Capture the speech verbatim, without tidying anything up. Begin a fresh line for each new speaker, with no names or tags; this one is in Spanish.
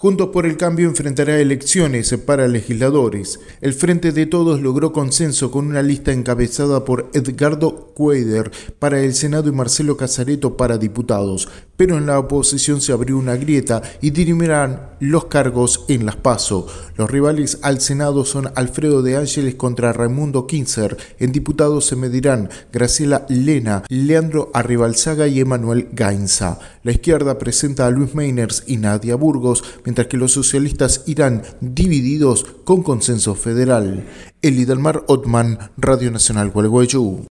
Juntos por el Cambio enfrentará elecciones para legisladores. El Frente de Todos logró consenso con una lista encabezada por Edgardo Cuéllar para el Senado y Marcelo Casareto para diputados, pero en la oposición se abrió una grieta y dirimirán los cargos en las PASO. Los rivales al Senado son Alfredo de Ángeles contra Raimundo Kinzer. En diputados se medirán Graciela Lena, Leandro Arribalzaga y Emanuel Gainza. La izquierda presenta a Luis Meiners y Nadia Burgos, mientras que los socialistas irán divididos con consenso federal. Eli Delmar Ottman, Radio Nacional Gualeguaychú.